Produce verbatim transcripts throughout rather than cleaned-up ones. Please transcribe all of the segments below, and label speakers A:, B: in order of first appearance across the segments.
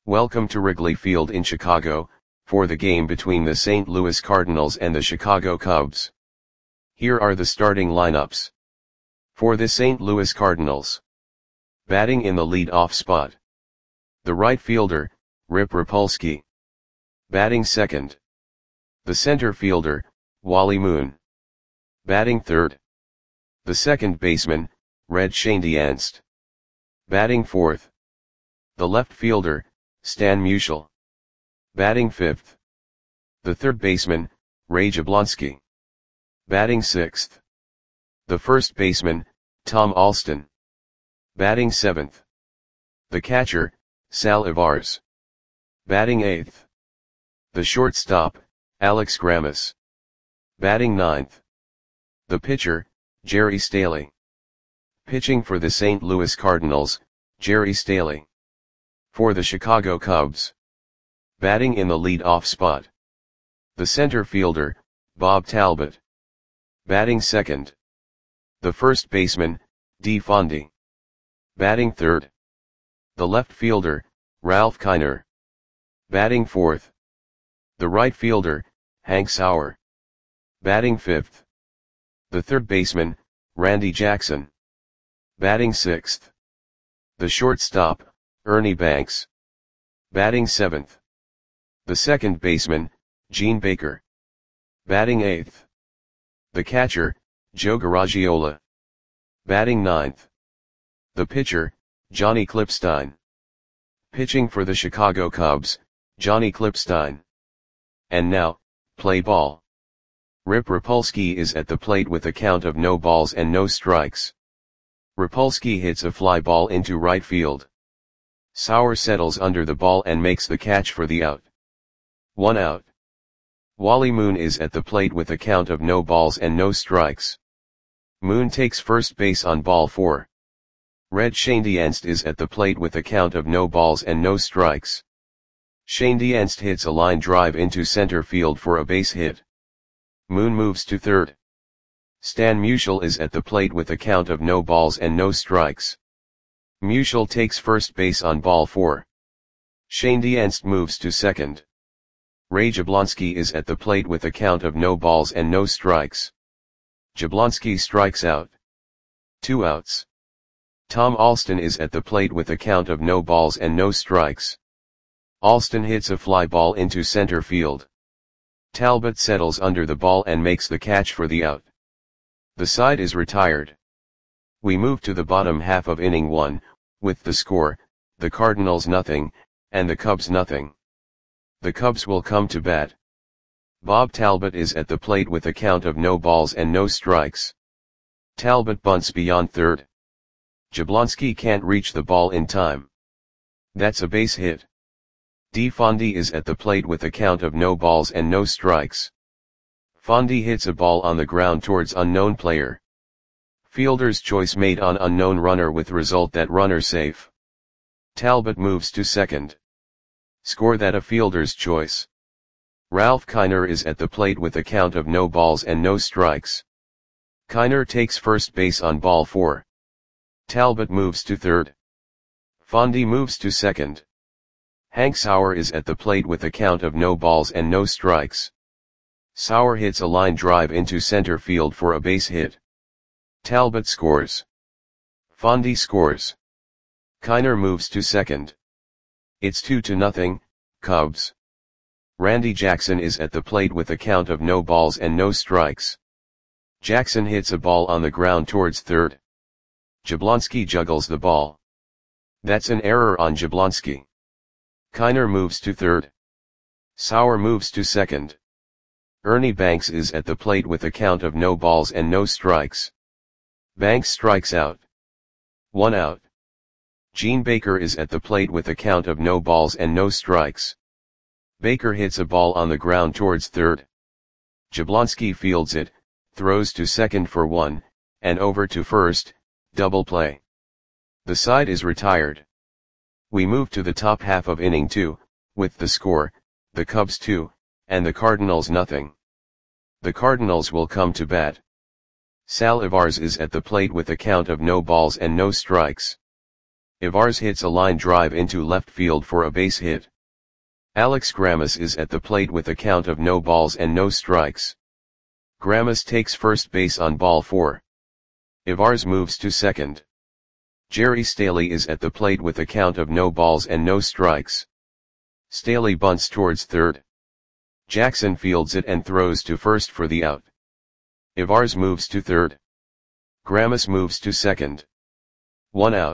A: Welcome to Wrigley Field in Chicago, for the game between the Saint Louis Cardinals and the Chicago Cubs. Here are the starting lineups. For the Saint Louis Cardinals. Batting in the lead-off spot. The right fielder, Rip Rapolsky. Batting second. The center fielder, Wally Moon. Batting third. The second baseman, Red Schoendienst. Batting fourth. The left fielder, Stan Musial. Batting fifth. The third baseman, Ray Jablonski. Batting sixth. The first baseman, Tom Alston. Batting seventh. The catcher, Sal Ivarz. Batting eighth. The shortstop, Alex Grammas. Batting ninth. The pitcher, Jerry Staley. Pitching for the Saint Louis Cardinals, Jerry Staley. For the Chicago Cubs. Batting in the lead-off spot. The center fielder, Bob Talbot. Batting second. The first baseman, Dee Fondy. Batting third. The left fielder, Ralph Kiner. Batting fourth. The right fielder, Hank Sauer. Batting fifth. The third baseman, Randy Jackson. Batting sixth. The shortstop, Ernie Banks. Batting seventh. The second baseman, Gene Baker. Batting eighth. The catcher, Joe Garagiola. Batting ninth. The pitcher, Johnny Klippstein. Pitching for the Chicago Cubs, Johnny Klippstein. And now, play ball. Rip Rapolsky is at the plate with a count of no balls and no strikes. Rapolsky hits a fly ball into right field. Sauer settles under the ball and makes the catch for the out. One out. Wally Moon is at the plate with a count of no balls and no strikes. Moon takes first base on ball four. Red Schoendienst is at the plate with a count of no balls and no strikes. Schoendienst hits a line drive into center field for a base hit. Moon moves to third. Stan Musial is at the plate with a count of no balls and no strikes. Musial takes first base on ball four. Schoendienst moves to second. Ray Jablonski is at the plate with a count of no balls and no strikes. Jablonski strikes out. Two outs. Tom Alston is at the plate with a count of no balls and no strikes. Alston hits a fly ball into center field. Talbot settles under the ball and makes the catch for the out. The side is retired. We move to the bottom half of inning one, with the score, the Cardinals nothing, and the Cubs nothing. The Cubs will come to bat. Bob Talbot is at the plate with a count of no balls and no strikes. Talbot bunts beyond third. Jablonski can't reach the ball in time. That's a base hit. Dee Fondy is at the plate with a count of no balls and no strikes. Fondy hits a ball on the ground towards unknown player. Fielder's choice made on unknown runner with result that runner safe. Talbot moves to second. Score that a fielder's choice. Ralph Kiner is at the plate with a count of no balls and no strikes. Kiner takes first base on ball four. Talbot moves to third. Fondy moves to second. Hank Sauer is at the plate with a count of no balls and no strikes. Sauer hits a line drive into center field for a base hit. Talbot scores. Fondy scores. Kiner moves to second. It's two to nothing, Cubs. Randy Jackson is at the plate with a count of no balls and no strikes. Jackson hits a ball on the ground towards third. Jablonski juggles the ball. That's an error on Jablonski. Kiner moves to third. Sauer moves to second. Ernie Banks is at the plate with a count of no balls and no strikes. Banks strikes out. One out. Gene Baker is at the plate with a count of no balls and no strikes. Baker hits a ball on the ground towards third. Jablonski fields it, throws to second for one, and over to first, double play. The side is retired. We move to the top half of inning two, with the score, the Cubs two, and the Cardinals nothing. The Cardinals will come to bat. Sal Ivarz is at the plate with a count of no balls and no strikes. Ivarz hits a line drive into left field for a base hit. Alex Grammas is at the plate with a count of no balls and no strikes. Grammas takes first base on ball four. Ivarz moves to second. Jerry Staley is at the plate with a count of no balls and no strikes. Staley bunts towards third. Jackson fields it and throws to first for the out. Ivarz moves to third. Grammas moves to second. One out.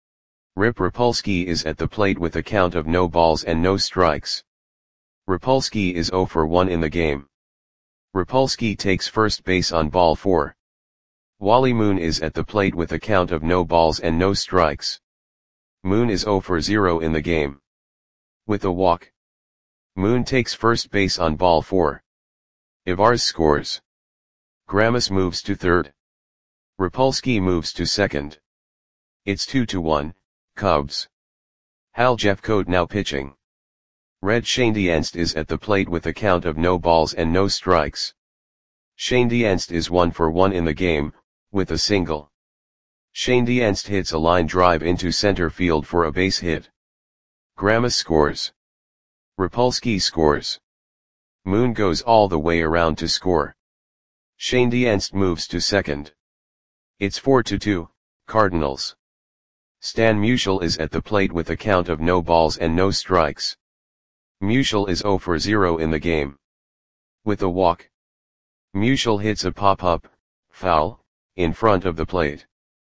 A: Rip Rapolsky is at the plate with a count of no balls and no strikes. Rapolsky is zero for one in the game. Rapolsky takes first base on ball four. Wally Moon is at the plate with a count of no balls and no strikes. Moon is zero for zero in the game. With a walk, Moon takes first base on ball four. Ivarz scores. Grammas moves to third. Rapolsky moves to second. It's two to one, Cubs. Hal Jeffcoat now pitching. Red Schoendienst is at the plate with a count of no balls and no strikes. Schoendienst is one for one in the game, with a single. Schoendienst hits a line drive into center field for a base hit. Grammas scores. Rapolsky scores. Moon goes all the way around to score. Schoendienst moves to second. It's four to two, Cardinals. Stan Musial is at the plate with a count of no balls and no strikes. Musial is zero for zero in the game. With a walk, Musial hits a pop-up, foul, in front of the plate.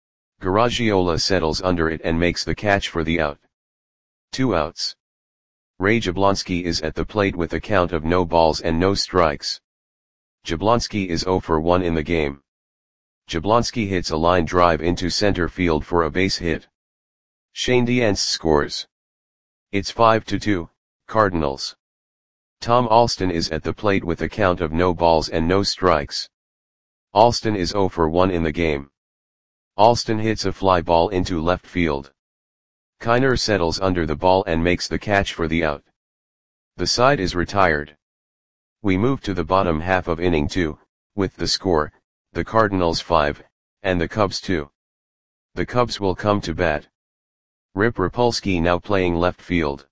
A: Garagiola settles under it and makes the catch for the out. Two outs. Ray Jablonski is at the plate with a count of no balls and no strikes. Jablonski is zero for one in the game. Jablonski hits a line drive into center field for a base hit. Schoendienst scores. It's five to two, Cardinals. Tom Alston is at the plate with a count of no balls and no strikes. Alston is zero for one in the game. Alston hits a fly ball into left field. Kiner settles under the ball and makes the catch for the out. The side is retired. We move to the bottom half of inning two, with the score, the Cardinals five, and the Cubs two. The Cubs will come to bat. Rip Rapolsky now playing left field.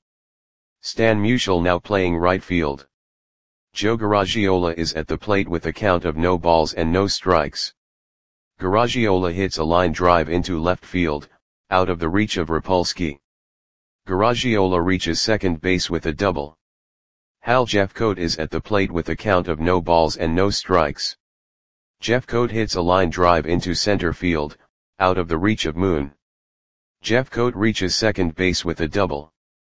A: Stan Musial now playing right field. Joe Garagiola is at the plate with a count of no balls and no strikes. Garagiola hits a line drive into left field, out of the reach of Rapolsky. Garagiola reaches second base with a double. Hal Jeffcoat is at the plate with a count of no balls and no strikes. Jeffcoat hits a line drive into center field, out of the reach of Moon. Jeffcoat reaches second base with a double.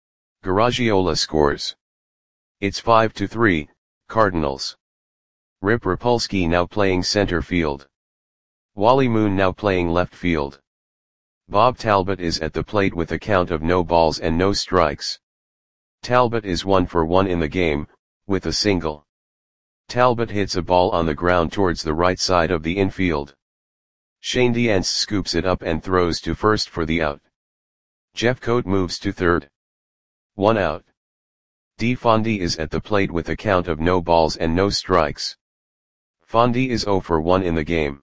A: Garagiola scores. It's five to three, Cardinals. Rip Rapolsky now playing center field. Wally Moon now playing left field. Bob Talbot is at the plate with a count of no balls and no strikes. Talbot is one for one in the game, with a single. Talbot hits a ball on the ground towards the right side of the infield. Schoendienst scoops it up and throws to first for the out. Jeffcoat moves to third. One out. D. Fondy is at the plate with a count of no balls and no strikes. Fondy is zero for one in the game.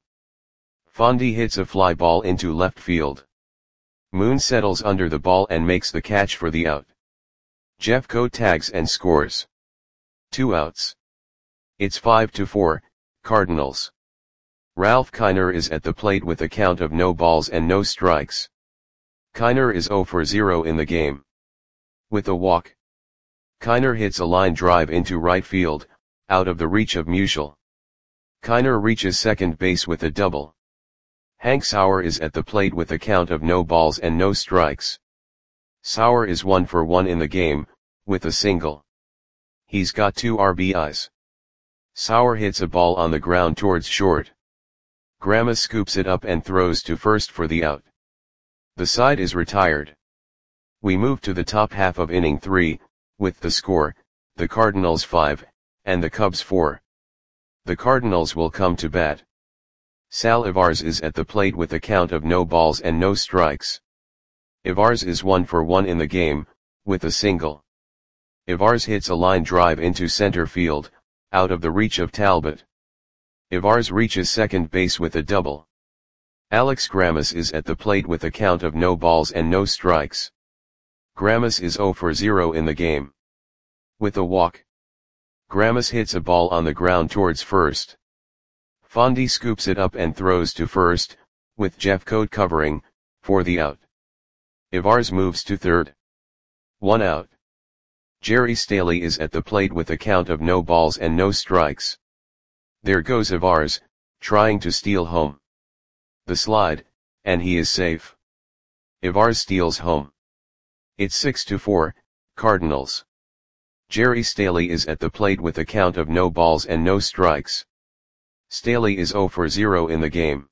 A: Fondy hits a fly ball into left field. Moon settles under the ball and makes the catch for the out. Jeffcoat tags and scores. Two outs. It's five to four, Cardinals. Ralph Kiner is at the plate with a count of no balls and no strikes. Kiner is zero for zero in the game. With a walk, Kiner hits a line drive into right field, out of the reach of Musial. Kiner reaches second base with a double. Hank Sauer is at the plate with a count of no balls and no strikes. Sauer is one for one in the game, with a single. He's got two R B Is. Sauer hits a ball on the ground towards short. Grammas scoops it up and throws to first for the out. The side is retired. We move to the top half of inning three, with the score, the Cardinals five, and the Cubs four. The Cardinals will come to bat. Sal Ivarz is at the plate with a count of no balls and no strikes. Ivarz is one for one in the game, with a single. Ivarz hits a line drive into center field, out of the reach of Talbot. Ivarz reaches second base with a double. Alex Grammas is at the plate with a count of no balls and no strikes. Grammas is zero for zero in the game. With a walk, Grammas hits a ball on the ground towards first. Fondy scoops it up and throws to first, with Jeffcoat covering, for the out. Ivars moves to third. One out. Jerry Staley is at the plate with a count of no balls and no strikes. There goes Ivars, trying to steal home. The slide, and he is safe. Ivars steals home. It's six to four, Cardinals. Jerry Staley is at the plate with a count of no balls and no strikes. Staley is zero for zero in the game.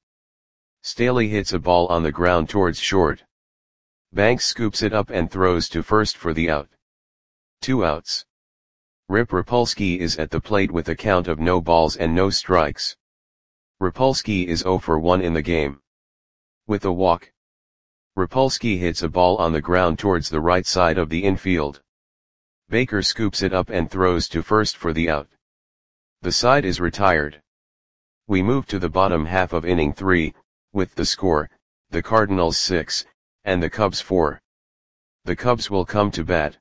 A: Staley hits a ball on the ground towards short. Banks scoops it up and throws to first for the out. Two outs. Rip Rapolsky is at the plate with a count of no balls and no strikes. Rapolsky is zero for one in the game. With a walk, Rapolsky hits a ball on the ground towards the right side of the infield. Baker scoops it up and throws to first for the out. The side is retired. We move to the bottom half of inning three, with the score, the Cardinals six, and the Cubs four. The Cubs will come to bat.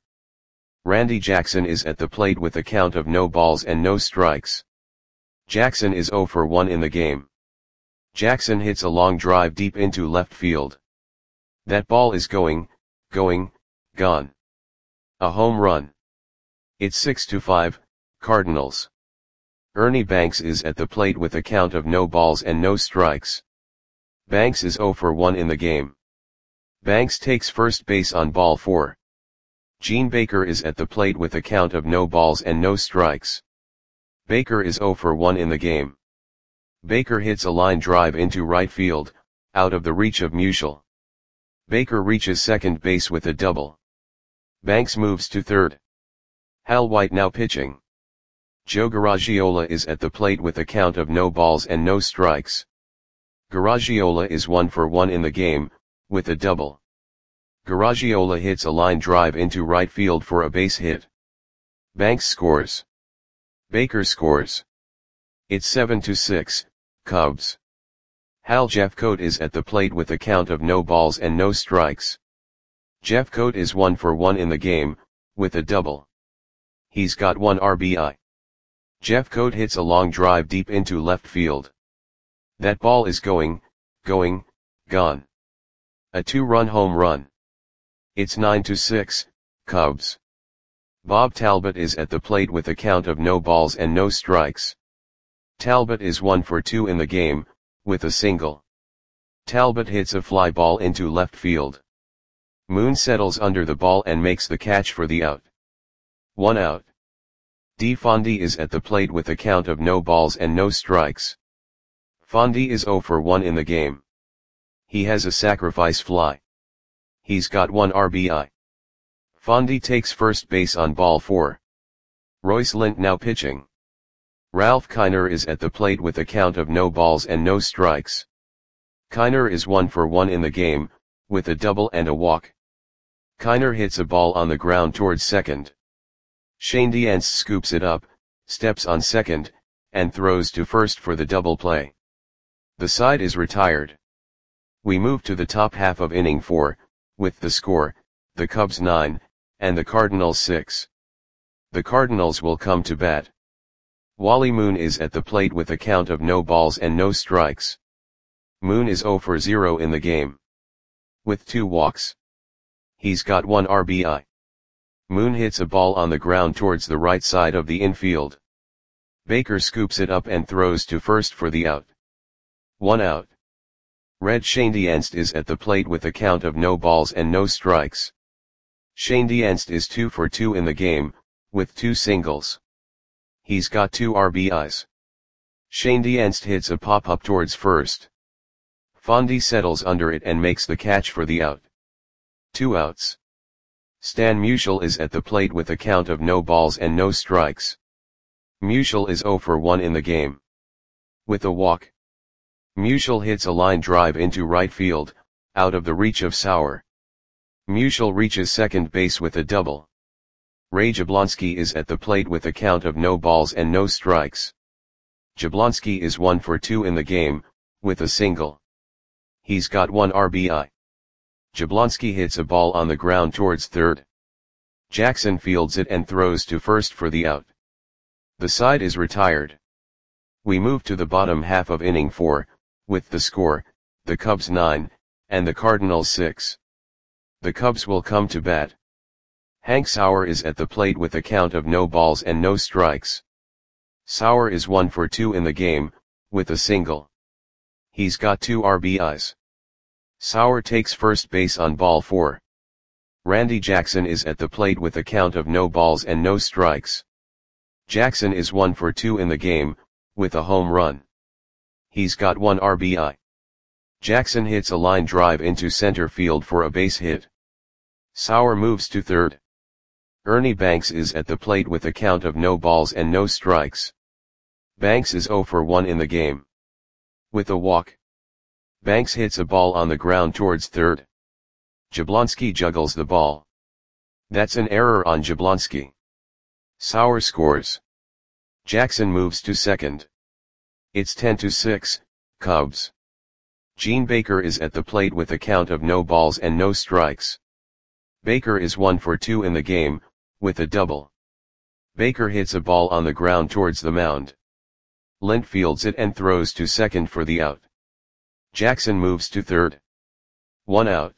A: Randy Jackson is at the plate with a count of no balls and no strikes. Jackson is zero for one in the game. Jackson hits a long drive deep into left field. That ball is going, going, gone. A home run. It's six to five, Cardinals. Ernie Banks is at the plate with a count of no balls and no strikes. Banks is zero for one in the game. Banks takes first base on ball four. Gene Baker is at the plate with a count of no balls and no strikes. Baker is zero for one in the game. Baker hits a line drive into right field, out of the reach of Musial. Baker reaches second base with a double. Banks moves to third. Hal White now pitching. Joe Garagiola is at the plate with a count of no balls and no strikes. Garagiola is one for one in the game, with a double. Garagiola hits a line drive into right field for a base hit. Banks scores. Baker scores. It's seven to six, Cubs. Hal Jeffcoat is at the plate with a count of no balls and no strikes. Jeffcoat is one for one in the game, with a double. He's got one R B I. Jeffcoat hits a long drive deep into left field. That ball is going, going, gone. A two-run home run. It's nine to six, Cubs. Bob Talbot is at the plate with a count of no balls and no strikes. Talbot is one for two in the game, with a single. Talbot hits a fly ball into left field. Moon settles under the ball and makes the catch for the out. One out. D. Fondy is at the plate with a count of no balls and no strikes. Fondy is zero for one in the game. He has a sacrifice fly. He's got one R B I. Fondy takes first base on ball four. Royce Lint now pitching. Ralph Kiner is at the plate with a count of no balls and no strikes. Kiner is one for one in the game, with a double and a walk. Kiner hits a ball on the ground towards second. Shane Dientz scoops it up, steps on second, and throws to first for the double play. The side is retired. We move to the top half of inning four, with the score, the Cubs nine, and the Cardinals six. The Cardinals will come to bat. Wally Moon is at the plate with a count of no balls and no strikes. Moon is zero for zero in the game. With two walks. He's got one R B I. Moon hits a ball on the ground towards the right side of the infield. Baker scoops it up and throws to first for the out. One out. Red Schoendienst is at the plate with a count of no balls and no strikes. Schoendienst is two for two in the game, with two singles. He's got two R B Is. Schoendienst hits a pop-up towards first. Fondy settles under it and makes the catch for the out. Two outs. Stan Musial is at the plate with a count of no balls and no strikes. Musial is zero for one in the game. With a walk. Musial hits a line drive into right field, out of the reach of Sauer. Musial reaches second base with a double. Ray Jablonski is at the plate with a count of no balls and no strikes. Jablonski is one for two in the game, with a single. He's got one R B I. Jablonski hits a ball on the ground towards third. Jackson fields it and throws to first for the out. The side is retired. We move to the bottom half of inning four, with the score, the Cubs nine, and the Cardinals six. The Cubs will come to bat. Hank Sauer is at the plate with a count of no balls and no strikes. Sauer is one for two in the game, with a single. He's got two R B Is. Sauer takes first base on ball four. Randy Jackson is at the plate with a count of no balls and no strikes. Jackson is one for two in the game, with a home run. He's got one R B I. Jackson hits a line drive into center field for a base hit. Sauer moves to third. Ernie Banks is at the plate with a count of no balls and no strikes. Banks is zero for one in the game. With a walk. Banks hits a ball on the ground towards third. Jablonski juggles the ball. That's an error on Jablonski. Sauer scores. Jackson moves to second. It's ten to six, Cubs. Gene Baker is at the plate with a count of no balls and no strikes. Baker is one for two in the game, with a double. Baker hits a ball on the ground towards the mound. Lint fields it and throws to second for the out. Jackson moves to third. One out.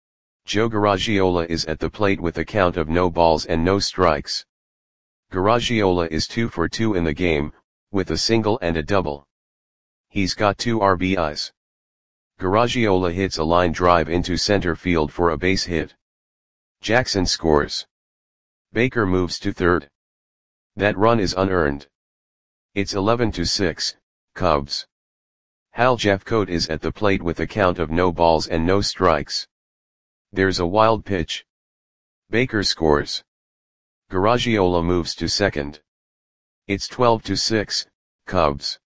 A: Joe Garagiola is at the plate with a count of no balls and no strikes. Garagiola is two for two in the game, with a single and a double. He's got two R B Is. Garagiola hits a line drive into center field for a base hit. Jackson scores. Baker moves to third. That run is unearned. It's eleven to six, Cubs. Hal Jeffcoat is at the plate with a count of no balls and no strikes. There's a wild pitch. Baker scores. Garagiola moves to second. It's twelve to six, Cubs.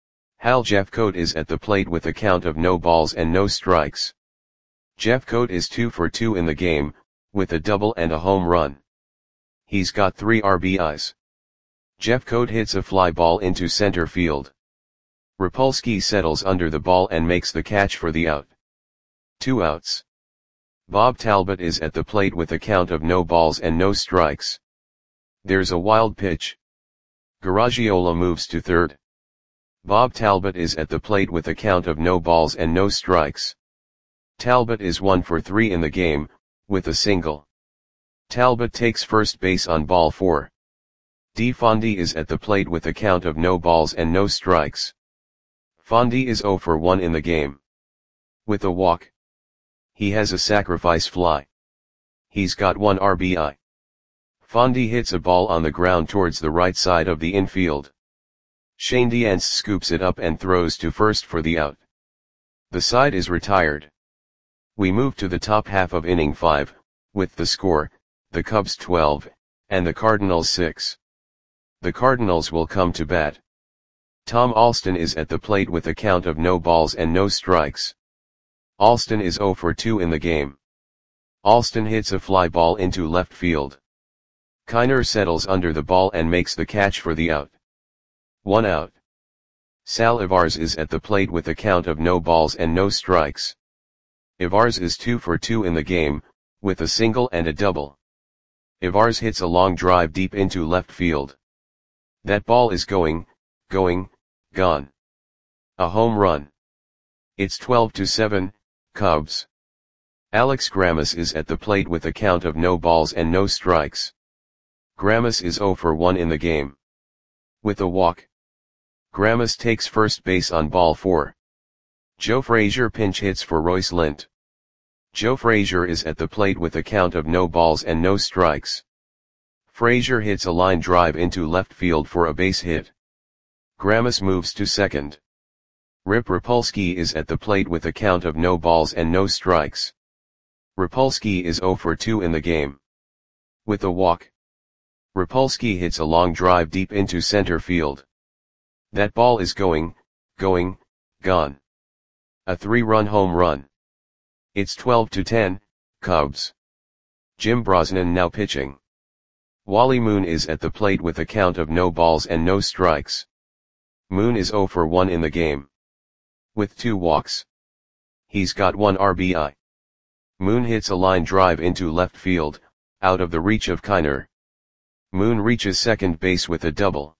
A: Hal Jeffcoat is at the plate with a count of no balls and no strikes. Jeffcoat is two for two in the game, with a double and a home run. He's got three R B Is. Jeffcoat hits a fly ball into center field. Rapolsky settles under the ball and makes the catch for the out. Two outs. Bob Talbot is at the plate with a count of no balls and no strikes. There's a wild pitch. Garagiola moves to third. Bob Talbot is at the plate with a count of no balls and no strikes. Talbot is one for three in the game, with a single. Talbot takes first base on ball four. D. Fondy is at the plate with a count of no balls and no strikes. Fondy is zero for one in the game. With a walk. He has a sacrifice fly. He's got one R B I. Fondy hits a ball on the ground towards the right side of the infield. Shane Diance scoops it up and throws to first for the out. The side is retired. We move to the top half of inning five, with the score, the Cubs twelve, and the Cardinals six. The Cardinals will come to bat. Tom Alston is at the plate with a count of no balls and no strikes. Alston is zero for two in the game. Alston hits a fly ball into left field. Kiner settles under the ball and makes the catch for the out. One out. Sal Ivars is at the plate with a count of no balls and no strikes. Ivars is two for two in the game, with a single and a double. Ivars hits a long drive deep into left field. That ball is going, going, gone. A home run. It's twelve to seven, Cubs. Alex Grammas is at the plate with a count of no balls and no strikes. Grammas is zero for one in the game. With a walk. Grammas takes first base on ball four. Joe Frazier pinch hits for Royce Lint. Joe Frazier is at the plate with a count of no balls and no strikes. Frazier hits a line drive into left field for a base hit. Grammas moves to second. Rip Rapolsky is at the plate with a count of no balls and no strikes. Rapolsky is zero for two in the game. With a walk. Rapolsky hits a long drive deep into center field. That ball is going, going, gone. A three-run home run. It's twelve to ten, Cubs. Jim Brosnan now pitching. Wally Moon is at the plate with a count of no balls and no strikes. Moon is zero for one in the game. With two walks. He's got one R B I. Moon hits a line drive into left field, out of the reach of Kiner. Moon reaches second base with a double.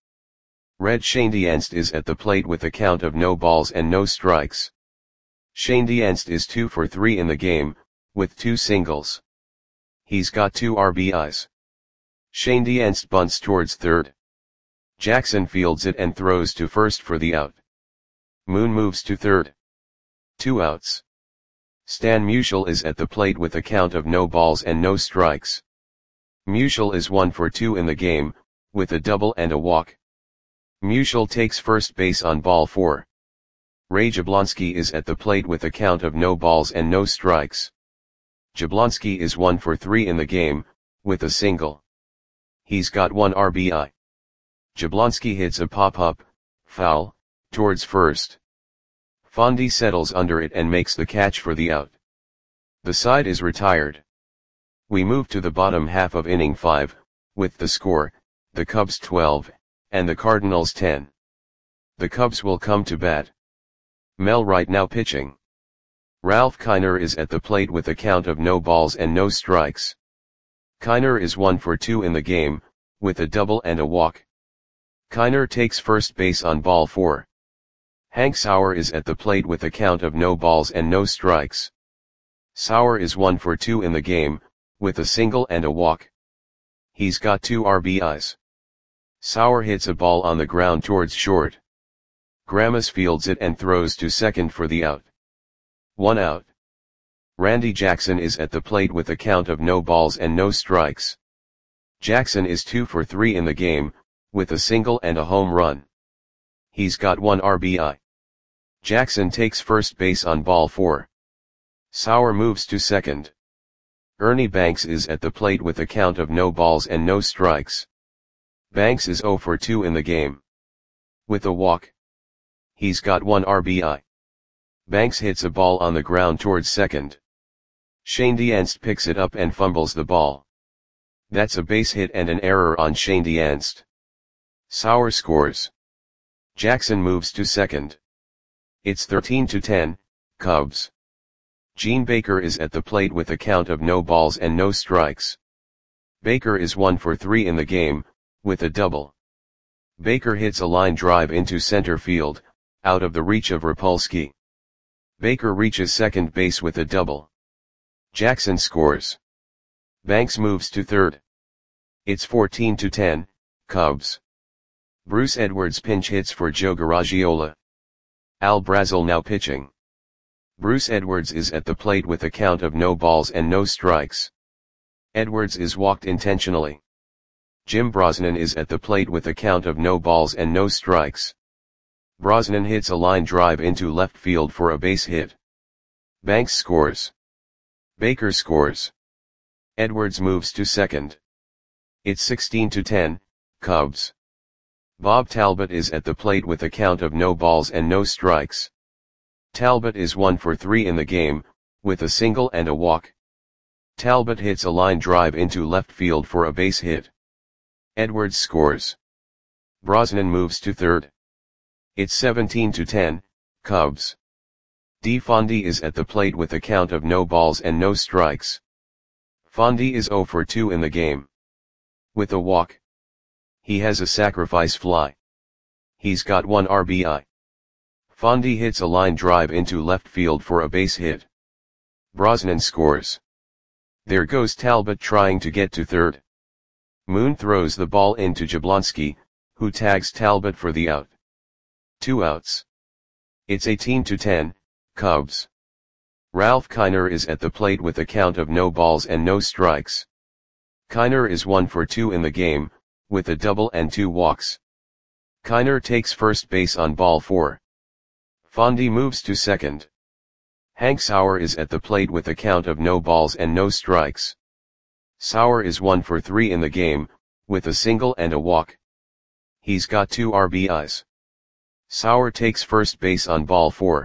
A: Red Schoendienst is at the plate with a count of no balls and no strikes. Schoendienst is two for three in the game, with two singles. He's got two R B Is. Schoendienst bunts towards third. Jackson fields it and throws to first for the out. Moon moves to third. Two outs. Stan Musial is at the plate with a count of no balls and no strikes. Musial is one for two in the game, with a double and a walk. Musial takes first base on ball four. Ray Jablonski is at the plate with a count of no balls and no strikes. Jablonski is one for three in the game, with a single. He's got one R B I. Jablonski hits a pop-up, foul, towards first. Fondy settles under it and makes the catch for the out. The side is retired. We move to the bottom half of inning five, with the score, the Cubs twelve, and the Cardinals ten. The Cubs will come to bat. Mel Wright now pitching. Ralph Kiner is at the plate with a count of no balls and no strikes. Kiner is one for two in the game, with a double and a walk. Kiner takes first base on ball four. Hank Sauer is at the plate with a count of no balls and no strikes. Sauer is one for two in the game, with a single and a walk. He's got two R B Is. Sauer hits a ball on the ground towards short. Grammas fields it and throws to second for the out. One out. Randy Jackson is at the plate with a count of no balls and no strikes. Jackson is two for three in the game, with a single and a home run. He's got one R B I. Jackson takes first base on ball four. Sauer moves to second. Ernie Banks is at the plate with a count of no balls and no strikes. Banks is zero for two in the game. With a walk. He's got one R B I. Banks hits a ball on the ground towards second. Schoendienst picks it up and fumbles the ball. That's a base hit and an error on Schoendienst. Sauer scores. Jackson moves to second. It's thirteen to ten, Cubs. Gene Baker is at the plate with a count of no balls and no strikes. Baker is one for three in the game, with a double. Baker hits a line drive into center field, out of the reach of Rapolsky. Baker reaches second base with a double. Jackson scores. Banks moves to third. It's fourteen to ten, Cubs. Bruce Edwards pinch hits for Joe Garagiola. Al Brazel now pitching. Bruce Edwards is at the plate with a count of no balls and no strikes. Edwards is walked intentionally. Jim Brosnan is at the plate with a count of no balls and no strikes. Brosnan hits a line drive into left field for a base hit. Banks scores. Baker scores. Edwards moves to second. It's sixteen to ten, Cubs. Bob Talbot is at the plate with a count of no balls and no strikes. Talbot is one for three in the game, with a single and a walk. Talbot hits a line drive into left field for a base hit. Edwards scores. Brosnan moves to third. It's seventeen to ten, Cubs. D. Fondy is at the plate with a count of no balls and no strikes. Fondy is zero for two in the game. With a walk. He has a sacrifice fly. He's got one R B I. Fondy hits a line drive into left field for a base hit. Brosnan scores. There goes Talbot trying to get to third. Moon throws the ball into Jablonski, who tags Talbot for the out. Two outs. It's eighteen to ten, Cubs. Ralph Kiner is at the plate with a count of no balls and no strikes. Kiner is one for two in the game, with a double and two walks. Kiner takes first base on ball four. Fondy moves to second. Hank Sauer is at the plate with a count of no balls and no strikes. Sauer is one for three in the game, with a single and a walk. He's got two R B Is. Sauer takes first base on ball four.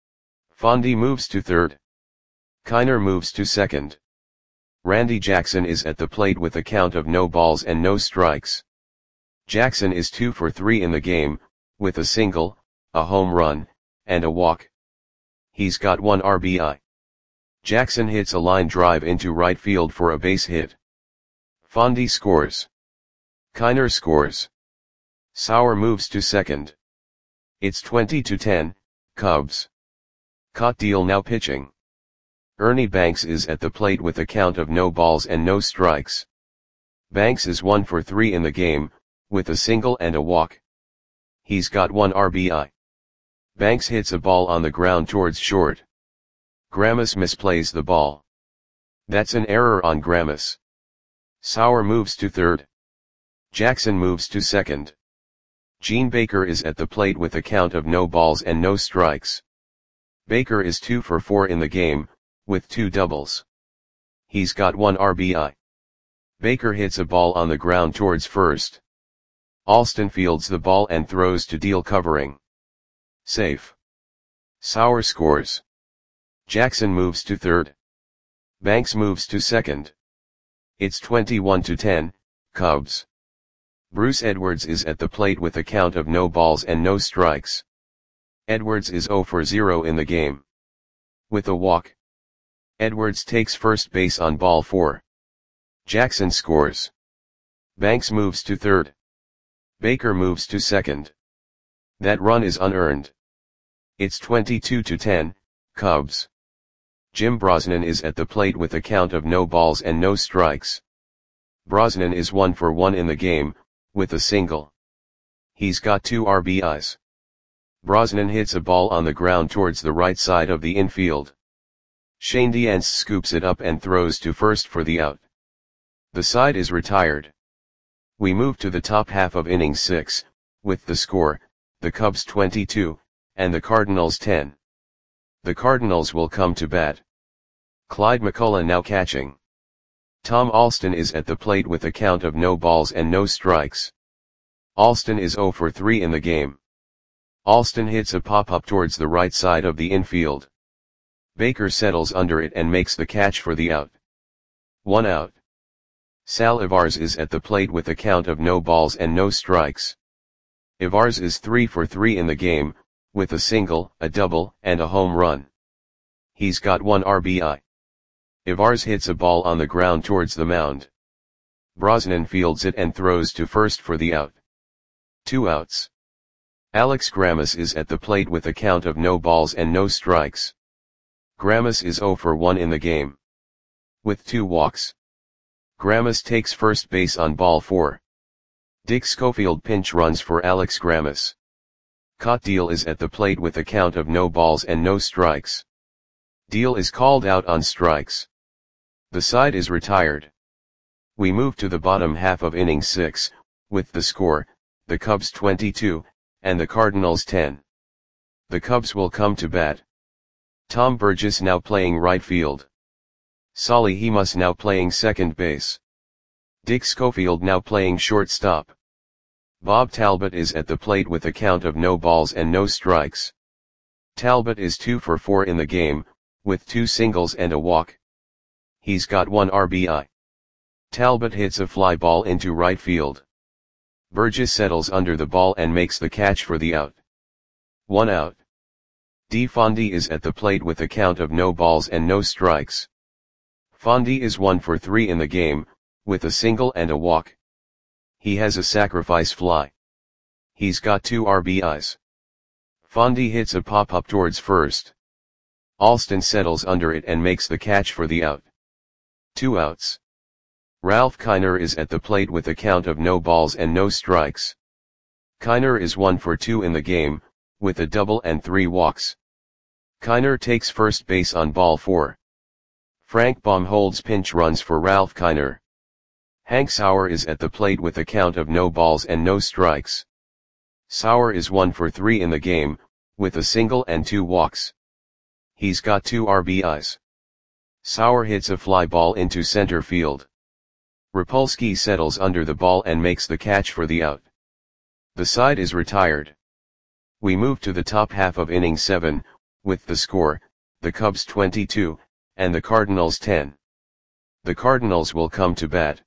A: Fondy moves to third. Kiner moves to second. Randy Jackson is at the plate with a count of no balls and no strikes. Jackson is two for three in the game, with a single, a home run, and a walk. He's got one R B I. Jackson hits a line drive into right field for a base hit. Fondy scores. Kiner scores. Sauer moves to second. It's twenty to ten, Cubs. Cotdeal now pitching. Ernie Banks is at the plate with a count of no balls and no strikes. Banks is one for three in the game, with a single and a walk. He's got one R B I. Banks hits a ball on the ground towards short. Grammas misplays the ball. That's an error on Grammas. Sauer moves to third. Jackson moves to second. Gene Baker is at the plate with a count of no balls and no strikes. Baker is two for four in the game, with two doubles. He's got one R B I. Baker hits a ball on the ground towards first. Alston fields the ball and throws to Deal covering. Safe. Sauer scores. Jackson moves to third. Banks moves to second. It's twenty-one to ten, Cubs. Bruce Edwards is at the plate with a count of no balls and no strikes. Edwards is zero for zero in the game. With a walk. Edwards takes first base on ball four. Jackson scores. Banks moves to third. Baker moves to second. That run is unearned. It's twenty-two to ten, Cubs. Jim Brosnan is at the plate with a count of no balls and no strikes. Brosnan is one for one in the game, with a single. He's got two R B Is. Brosnan hits a ball on the ground towards the right side of the infield. Shane Diance scoops it up and throws to first for the out. The side is retired. We move to the top half of inning six, with the score, the Cubs twenty-two, and the Cardinals ten. The Cardinals will come to bat. Clyde McCullough now catching. Tom Alston is at the plate with a count of no balls and no strikes. Alston is zero for three in the game. Alston hits a pop-up towards the right side of the infield. Baker settles under it and makes the catch for the out. One out. Sal Ivars is at the plate with a count of no balls and no strikes. Ivars is three for three in the game, with a single, a double, and a home run. He's got one R B I. Ivars hits a ball on the ground towards the mound. Brosnan fields it and throws to first for the out. Two outs. Alex Grammas is at the plate with a count of no balls and no strikes. Grammas is zero for one in the game. With two walks. Grammas takes first base on ball four. Dick Schofield pinch runs for Alex Grammas. Cotdeal is at the plate with a count of no balls and no strikes. Deal is called out on strikes. The side is retired. We move to the bottom half of inning six, with the score, the Cubs twenty-two, and the Cardinals ten. The Cubs will come to bat. Tom Burgess now playing right field. Solly Hemus now playing second base. Dick Schofield now playing shortstop. Bob Talbot is at the plate with a count of no balls and no strikes. Talbot is two for four in the game, with two singles and a walk. He's got one R B I. Talbot hits a fly ball into right field. Burgess settles under the ball and makes the catch for the out. One out. D. Fondy is at the plate with a count of no balls and no strikes. Fondy is one for three in the game, with a single and a walk. He has a sacrifice fly. He's got two R B Is. Fondy hits a pop-up towards first. Alston settles under it and makes the catch for the out. Two outs. Ralph Kiner is at the plate with a count of no balls and no strikes. Kiner is one for two in the game, with a double and three walks. Kiner takes first base on ball four. Frank Baum holds pinch runs for Ralph Kiner. Hank Sauer is at the plate with a count of no balls and no strikes. Sauer is one for three in the game, with a single and two walks. He's got two R B Is. Sauer hits a fly ball into center field. Rapolsky settles under the ball and makes the catch for the out. The side is retired. We move to the top half of inning seven, with the score, the Cubs twenty-two, and the Cardinals ten. The Cardinals will come to bat.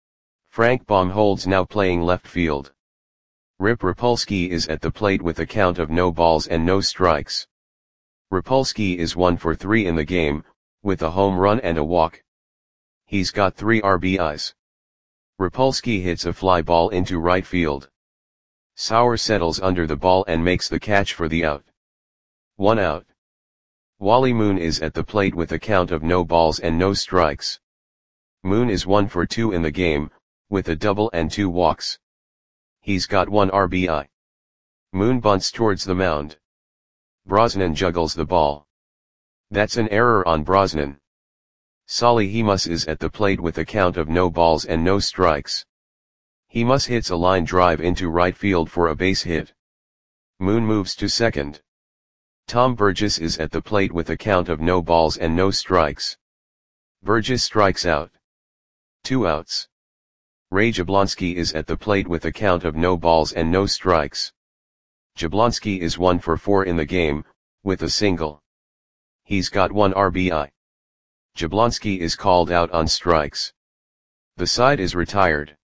A: Frank Baum holds now playing left field. Rip Rapolsky is at the plate with a count of no balls and no strikes. Rapolsky is one for three in the game, with a home run and a walk. He's got three R B Is. Rapolsky hits a fly ball into right field. Sauer settles under the ball and makes the catch for the out. One out. Wally Moon is at the plate with a count of no balls and no strikes. Moon is one for two in the game, with a double and two walks. He's got one R B I. Moon bunts towards the mound. Brosnan juggles the ball. That's an error on Brosnan. Solly Hemus is at the plate with a count of no balls and no strikes. Hemus hits a line drive into right field for a base hit. Moon moves to second. Tom Burgess is at the plate with a count of no balls and no strikes. Burgess strikes out. Two outs. Ray Jablonski is at the plate with a count of no balls and no strikes. Jablonski is one for four in the game, with a single. He's got one R B I. Jablonski is called out on strikes. The side is retired.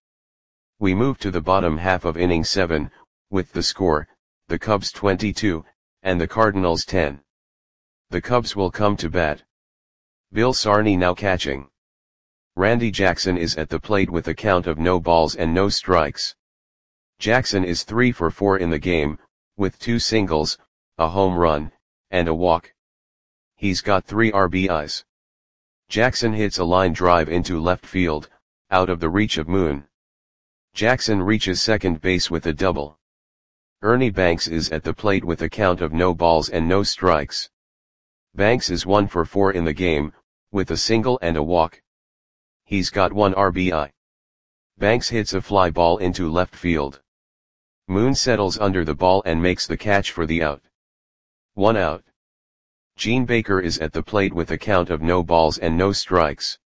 A: We move to the bottom half of inning seven, with the score, the Cubs twenty-two, and the Cardinals ten. The Cubs will come to bat. Bill Sarney now catching. Randy Jackson is at the plate with a count of no balls and no strikes. Jackson is three for four in the game, with two singles, a home run, and a walk. He's got three R B Is. Jackson hits a line drive into left field, out of the reach of Moon. Jackson reaches second base with a double. Ernie Banks is at the plate with a count of no balls and no strikes. Banks is one for four in the game, with a single and a walk. He's got one R B I. Banks hits a fly ball into left field. Moon settles under the ball and makes the catch for the out. One out. Gene Baker is at the plate with a count of no balls and no strikes.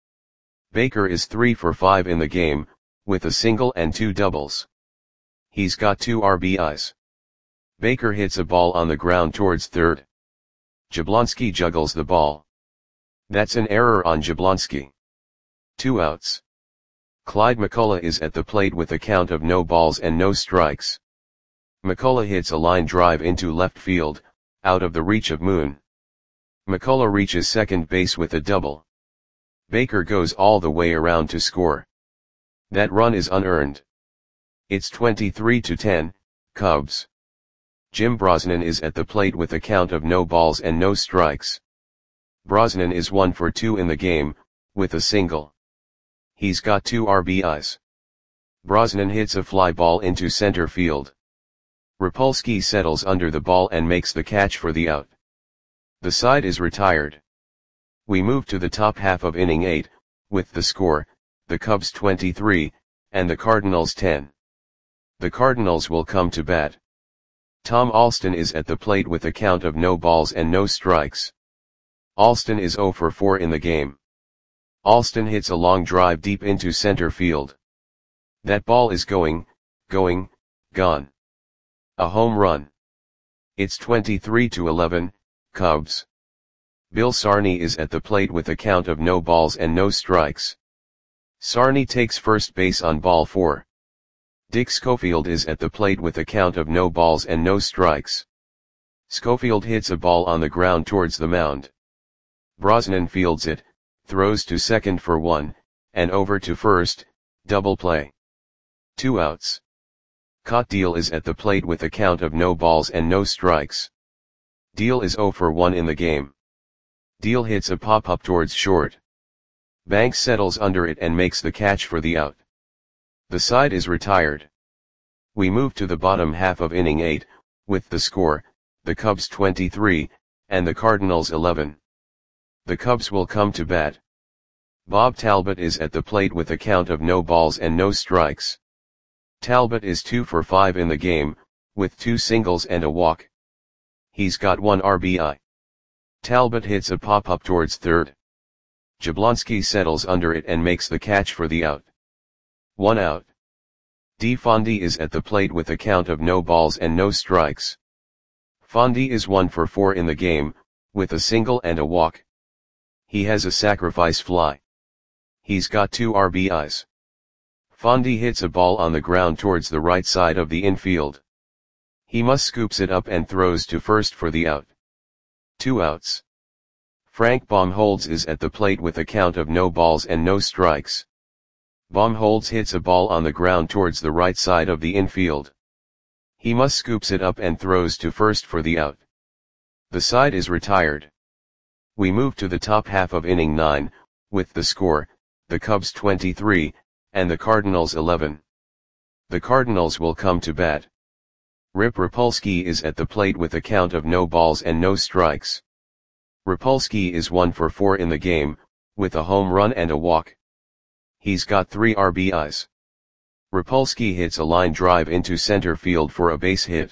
A: Baker is three for five in the game, with a single and two doubles. He's got two R B Is. Baker hits a ball on the ground towards third. Jablonski juggles the ball. That's an error on Jablonski. Two outs. Clyde McCullough is at the plate with a count of no balls and no strikes. McCullough hits a line drive into left field, out of the reach of Moon. McCullough reaches second base with a double. Baker goes all the way around to score. That run is unearned. It's twenty-three to ten, Cubs. Jim Brosnan is at the plate with a count of no balls and no strikes. Brosnan is one for two in the game, with a single. He's got two R B Is. Brosnan hits a fly ball into center field. Rapolsky settles under the ball and makes the catch for the out. The side is retired. We move to the top half of inning eight, with the score, the Cubs twenty-three, and the Cardinals ten. The Cardinals will come to bat. Tom Alston is at the plate with a count of no balls and no strikes. Alston is zero for four in the game. Alston hits a long drive deep into center field. That ball is going, going, gone. A home run. It's twenty-three to eleven, Cubs. Bill Sarney is at the plate with a count of no balls and no strikes. Sarney takes first base on ball four. Dick Schofield is at the plate with a count of no balls and no strikes. Schofield hits a ball on the ground towards the mound. Brosnan fields it, throws to second for one, and over to first, double play. Two outs. Cott Deal is at the plate with a count of no balls and no strikes. Deal is zero for one in the game. Deal hits a pop-up towards short. Banks settles under it and makes the catch for the out. The side is retired. We move to the bottom half of inning eight, with the score, the Cubs twenty-three, and the Cardinals eleven. The Cubs will come to bat. Bob Talbot is at the plate with a count of no balls and no strikes. Talbot is two for five in the game, with two singles and a walk. He's got one R B I. Talbot hits a pop-up towards third. Jablonski settles under it and makes the catch for the out. One out. D. Fondy is at the plate with a count of no balls and no strikes. Fondy is one for four in the game, with a single and a walk. He has a sacrifice fly. He's got two R B Is. Fondy hits a ball on the ground towards the right side of the infield. Hemus scoops it up and throws to first for the out. Two outs. Frank Baumholtz is at the plate with a count of no balls and no strikes. Baumholtz hits a ball on the ground towards the right side of the infield. He must scoops it up and throws to first for the out. The side is retired. We move to the top half of inning nine, with the score, the Cubs twenty-three, and the Cardinals eleven. The Cardinals will come to bat. Rip Rapolsky is at the plate with a count of no balls and no strikes. Rapolsky is one for four in the game, with a home run and a walk. He's got three R B Is. Rapolsky hits a line drive into center field for a base hit.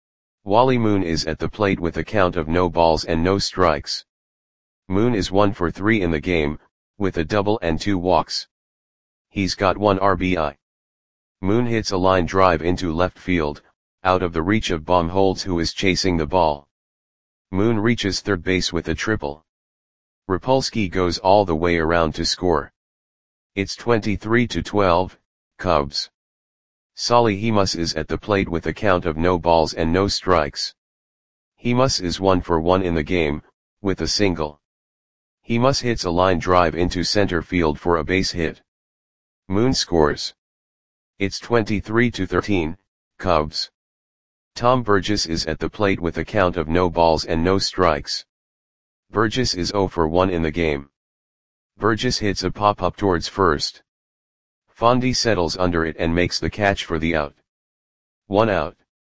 A: Wally Moon is at the plate with a count of no balls and no strikes. Moon is one for three in the game, with a double and two walks. He's got one R B I. Moon hits a line drive into left field, out of the reach of Baumholtz, who is chasing the ball. Moon reaches third base with a triple. Rapolsky goes all the way around to score. It's twenty-three to twelve, Cubs. Solly Hemus is at the plate with a count of no balls and no strikes. Hemus is one for one in the game, with a single. Hemus hits a line drive into center field for a base hit. Moon scores. It's twenty-three to thirteen, Cubs. Tom Burgess is at the plate with a count of no balls and no strikes. Burgess is zero for one in the game. Burgess hits a pop-up towards first. Fondy settles under it and makes the catch for the out. One out.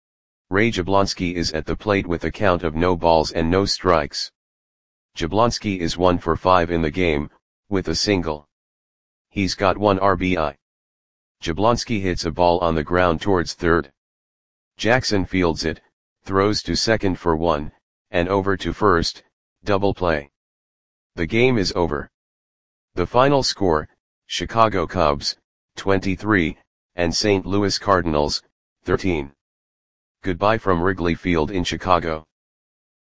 A: Ray Jablonski is at the plate with a count of no balls and no strikes. Jablonski is one for five in the game, with a single. He's got one R B I. Jablonski hits a ball on the ground towards third. Jackson fields it, throws to second for one, and over to first, double play. The game is over. The final score, Chicago Cubs, twenty-three, and Saint Louis Cardinals, thirteen. Goodbye from Wrigley Field in Chicago.